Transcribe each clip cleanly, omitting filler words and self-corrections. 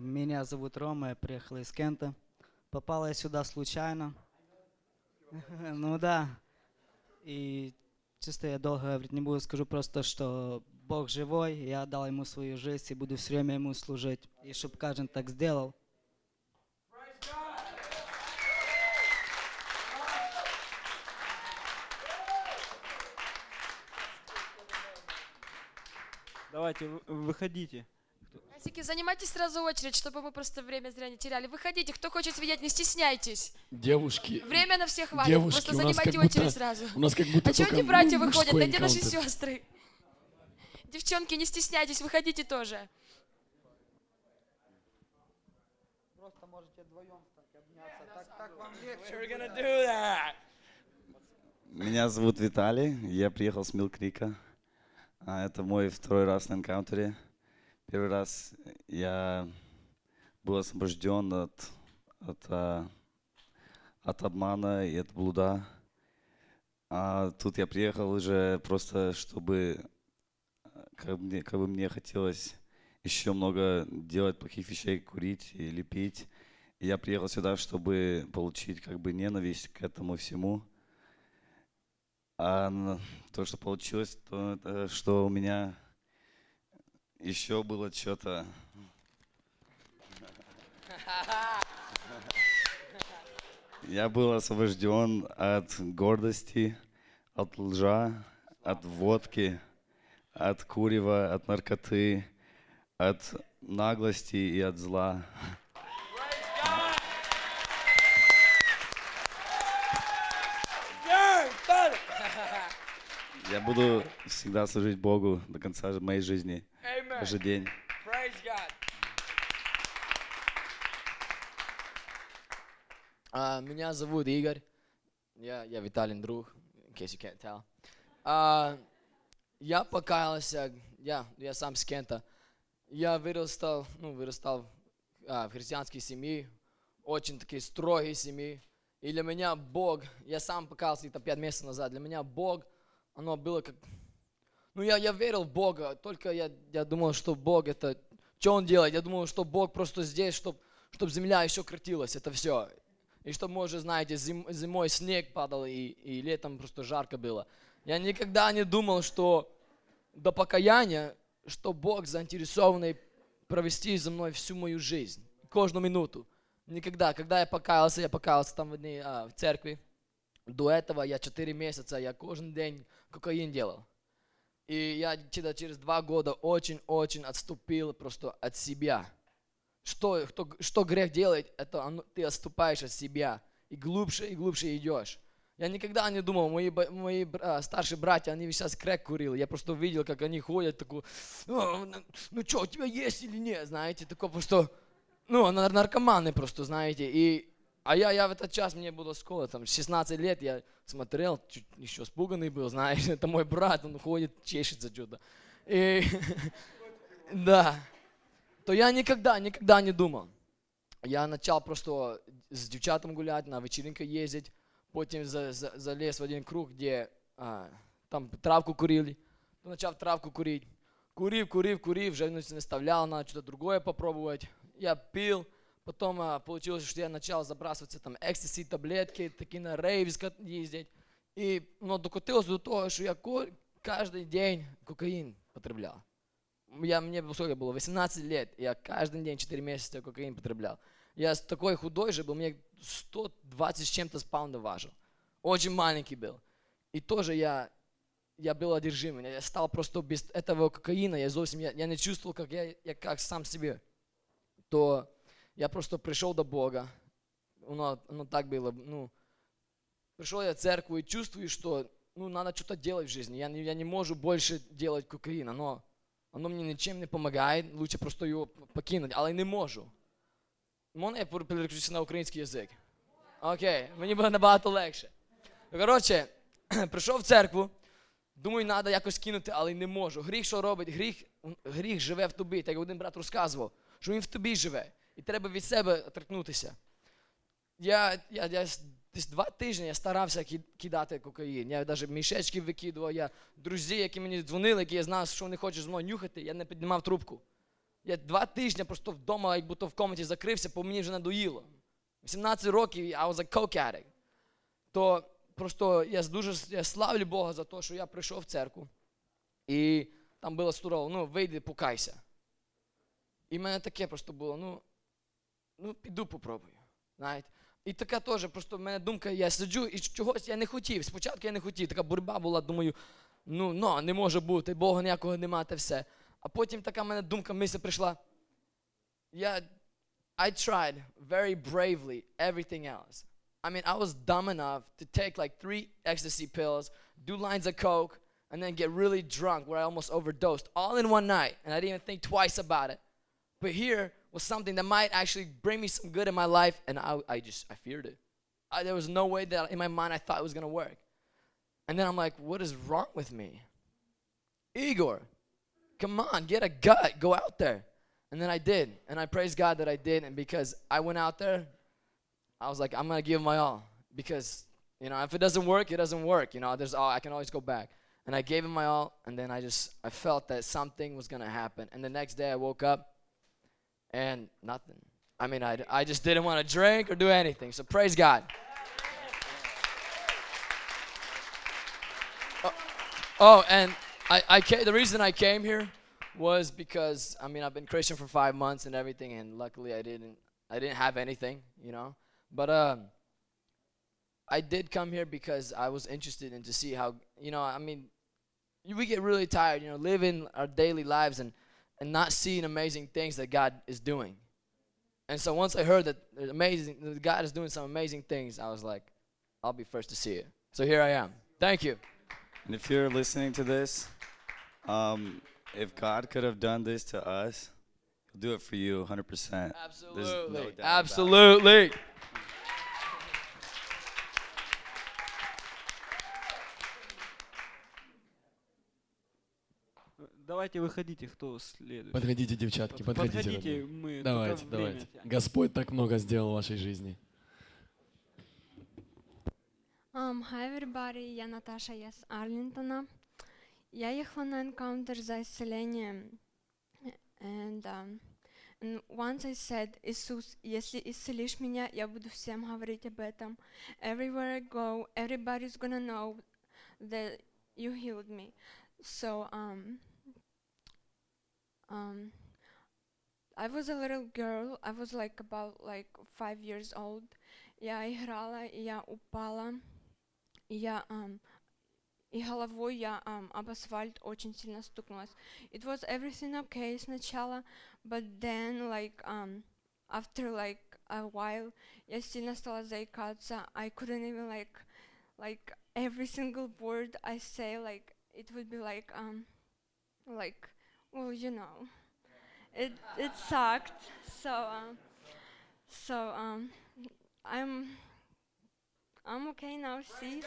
Меня зовут Рома, я приехал из Кента. Попал я сюда случайно. Ну да. И чисто я долго говорить не буду, скажу просто, что Бог живой, я отдал ему свою жизнь и буду все время ему служить. И чтобы каждый так сделал. Давайте, выходите. Братики, занимайтесь сразу очередь, чтобы мы просто время зря не теряли. Выходите, кто хочет видеть, не стесняйтесь. Девушки. Время на всех хватит, Девушки, просто у нас занимайте как будто- очередь сразу. У нас как будто А чего только не братья выходят, мужской да где наши энкаунтер. сестры? Девчонки, не стесняйтесь, выходите тоже. Просто можете вдвоем обняться, так вам Меня зовут Виталий, я приехал с Милл-Крика. Это мой второй раз на энкаунтере. Первый раз я был освобожден от обмана и от блуда. А тут я приехал уже просто, чтобы как бы мне хотелось еще много делать плохих вещей, курить или пить. И я приехал сюда, чтобы получить как бы ненависть к этому всему. А то, что получилось, то это, что у меня еще было что-то. Я был освобожден от гордости, от лжа, от водки, от курева, от наркоты, от наглости и от зла. Я буду всегда служить Богу до конца моей жизни, каждый день. Меня зовут Игорь. Я Виталин друг, in case you can't tell. Я покаялся, я сам с Кента. Я вырастал в христианской семье, очень такие строгие семьи. И для меня Бог, я сам покаялся где-то 5 месяцев назад, для меня Бог, оно было как... я верил в Бога, только я думал, что Бог это... Что Он делает? Я думал, что Бог просто здесь, чтобы земля еще крутилась, это все. И чтобы, может, знаете, зимой снег падал и летом просто жарко было. Я никогда не думал, что до покаяния, что Бог заинтересованный провести за мной всю мою жизнь, каждую минуту. Никогда. Когда я покаялся там в церкви. До этого я 4 месяца, я каждый день кокаин делал. И я через 2 года очень-очень отступил просто от себя. Что грех делает, это ты отступаешь от себя. И глубже идешь. Я никогда не думал, мои старшие братья, они сейчас крэк курили. Я просто видел, как они ходят, такой, ну что, у тебя есть или нет, знаете, такой просто... наркоманы просто, знаете, а я в этот час, мне было сколько, там, 16 лет, я смотрел, чуть еще испуганный был, знаешь, это мой брат, он ходит, чешется что-то, да, то я никогда не думал, я начал просто с девчатами гулять, на вечеринку ездить, потом залез в один круг, где там травку курили, начал травку курить, курив, уже не оставлял, надо что-то другое попробовать. Я пил, потом получилось, что я начал забрасываться там экстази, таблетки, такие на рейв ездить. И докатилось до того, что я каждый день кокаин потреблял. Мне сколько было, 18 лет, я каждый день 4 месяца кокаин потреблял. Я такой худой же был, мне 120 с чем-то паундов важил. Очень маленький был. И тоже я был одержим, я стал просто без этого кокаина, я не чувствовал, как я как сам себе. То я просто пришел до Бога, оно так было, пришел я в церковь и чувствую, что надо что-то делать в жизни, я не могу больше делать кокаин, оно мне ничем не помогает, лучше просто его покинуть, але не можу. Можна я переключуся на український язик? Окей, мені буде набагато легше. Коротше, прийшов в церкву, думаю, треба якось кинути, але не можу. Гріх що робить? Гріх живе в тобі, так як один брат розказував, що він в тобі живе, і треба від себе торкнутися. Я десь 2 тижні я старався кидати кокаїн, я навіть мішечки викидував, друзі, які мені дзвонили, які я знав, що вони хочуть зі мною нюхати, я не піднімав трубку. Я 2 тижні просто вдома, як будто в комнаті закрився, бо мені вже надоїло. 18 років, I was a coke addict. То просто я славлю Бога за те, що я прийшов в церкву. І там було сурово, вийди, покайся. І в мене таке просто було, піду попробую. Знаєте. І така теж, просто в мене думка, я сиджу і чогось я не хотів. Спочатку я не хотів, така боротьба була, думаю, не може бути, Бога ніякого нема, та все. А потім така в мене думка, мисль прийшла. I tried very bravely everything else. I mean, I was dumb enough to take like 3 ecstasy pills, do lines of coke, and then get really drunk where I almost overdosed all in one night. And I didn't even think twice about it. But here was something that might actually bring me some good in my life, and I feared it. There was no way that in my mind I thought it was going to work. And then I'm like, what is wrong with me? Igor, come on, get a gut, go out there. And then I did, and I praise God that I did, and because I went out there, I was like, I'm going to give my all, because, if it doesn't work, it doesn't work, I can always go back. And I gave it my all, and then I felt that something was going to happen. And the next day I woke up, and nothing. I mean, I just didn't want to drink or do anything, so praise God. And the reason I came here was because, I've been Christian for 5 months and everything, and luckily I didn't have anything, But I did come here because I was interested in to see how, we get really tired, living our daily lives and not seeing amazing things that God is doing. And so once I heard that God is doing some amazing things, I was like, I'll be first to see it. So here I am. Thank you. And if you're listening to this, if God could have done this to us, He'll do it for you 100%. Absolutely. Absolutely. Давайте выходите, кто следует. Подходите, девчатки, подходите. Подходите, мы Давайте, только время давайте. тянем. Господь так много сделал в вашей жизни. Hi everybody, я Наташа, я с Арлингтона. Я ехала на энкаунтер за исцелением. And once I said, Иисус, если исцелишь меня, я буду всем говорить об этом. Everywhere I go, everybody's gonna know that you healed me. So, I was a little girl. I was about 5 years old. Я играла, и я упала. И головой я об асфальт очень сильно стукнулась. It was everything okay сначала, but then after a while я сильно стала заикаться. I couldn't even like every single word I say, it would be well, it sucked. So I'm okay now. See.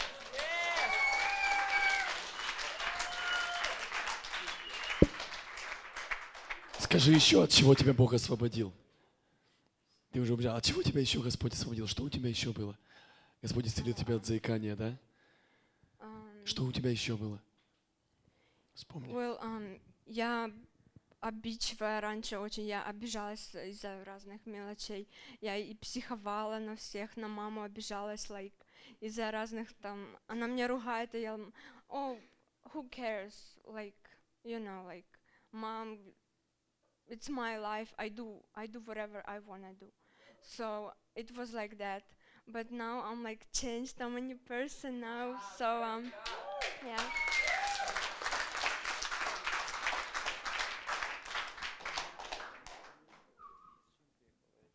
Скажи еще, от чего тебя Бог освободил? Ты уже убежал. От чего тебя еще Господь освободил? Что у тебя еще было? Господь исцелил тебя от заикания, да? Что у тебя еще было? Вспомни. Well, я обидчивая раньше очень, я обижалась из-за разных мелочей. Я и психовала на всех, на маму обижалась, из-за разных там, она меня ругает, и я, who cares, mom, it's my life, I do whatever I wanna do. So it was like that, but now I'm changed, I'm a new person now, so yeah.